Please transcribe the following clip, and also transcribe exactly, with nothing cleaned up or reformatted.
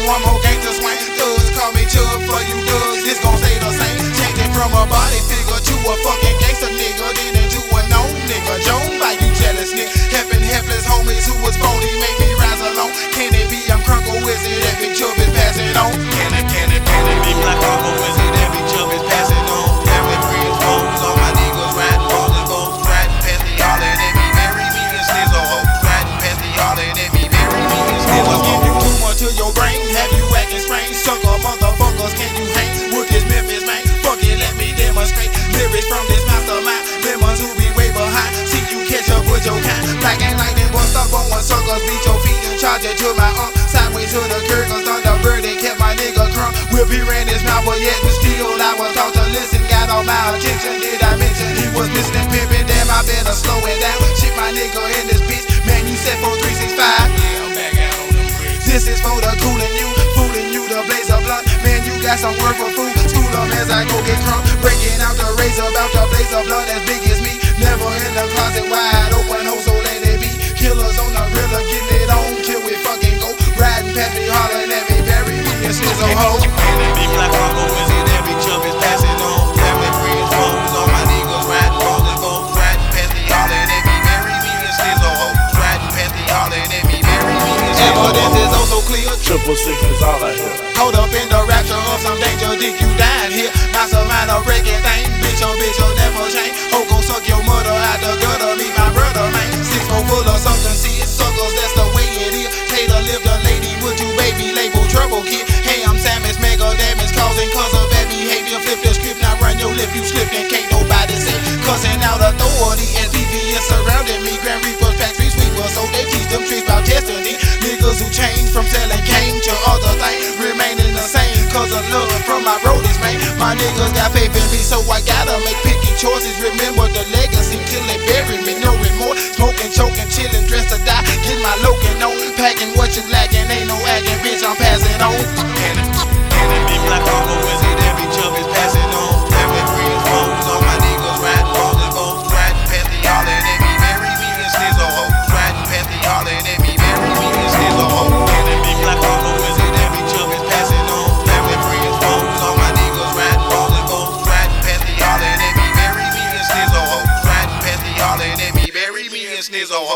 one more gangster swing. Thugs call me Chub for you thugs, this gon' stay the same. Changing from a body figure to a fucking gangster nigga, then into a known nigga. Joan by you jealous nigga. Helping helpless homies who was phony, make me rise alone. Can it be I'm Crunko Wizard, that big Chub is passing on? Can it, can it, can it be Black Crunko Wizard, that big Chub is passing on? Family, friends, foes, all my niggas riding, rolling boats, riding past the hollin' at me, marry me and Snizzle ho. Riding past the hollin' at me, marry me and Snizzle ho. Give you too much to your brain, have you acting strange? Sucker motherfuckers, can you hang with this Memphis man? Fuck it, let me demonstrate lyrics from this mastermind. Lemons who be way behind, see you catch up with your kind. Black ain't like that, bust up on one suckers, beat your feet and charge it to my ump. Sideways to the curb, cause Thunderbird, they kept my nigga crump. Whip, he ran his mouth, but yet and still I was taught to listen. Got all my attention, did I mention he was missing and pimping? Damn, I better slow it down. Shit, my nigga in this bitch, man, you said four three six five. Yeah, I'm back out on them bricks. This is for the cooling you, fooling you, the blaze of blunt. Man, you got some work for food. School them as I go get crunk. Breaking out the razor, about the blaze of blood as big as me. Never in the closet, wide open, hole, so let it be. Killers on the reeler, getting it on till we fucking go. Riding past me, hollering at me, bury me and Snizzle ho. Can it be Black Crunko Wizard, that big Chub is passing on? Family, friends, foes, all my niggas riding, rolling boats, riding past me, hollering at me, bury me and Snizzle ho. Riding past me, hollering at me, bury me and Snizzle ho. Evidence is oh so clear. Triple six is all I hear. Hold up in the rapture of some danger, dick, you dying here. Mastermind a wrecking thing, bitch, oh bitch, you'll never change. Ho, go suck your mother out the gutter, meet my brother, man. Six four full of something, see it suckers, that's the way it is. Tater live the lady, would you baby, label trouble kid. Hey, I'm Samus, mega damage causing cause of bad behavior. Flip the script, now run your lip, you slipped and can't nobody say. Cussing out authority as B V is surrounding me. Grand Reapers, pack street sweepers, so they teach them tricks about destiny. Niggas who change from selling cane to other things, remaining the same cause of love from my roadies, man. My niggas got faith in me, so I gotta make picky choices. Remember the legacy till they bury me, no remorse. Smoking, choking, chilling, dressed to die. Get my loking on, packing what you lacking. Ain't no acting, bitch, I'm passing on. Can it, can it be Black Crunko Wizard, that big Chub is passing on? Family, friends, foes, all my niggas riding, rolling boats, riding past the hollering at me, marry me and Snizzle ho. Riding past the hollering at me, marry me and Snizzle ho. Can it be Black Crunko Wizard, that big Chub is passing on? Family, friends, foes, all my niggas riding, rolling boats, riding past the hollering at me, marry me and Snizzle ho. Riding past the hollering at me, marry me and Snizzle ho.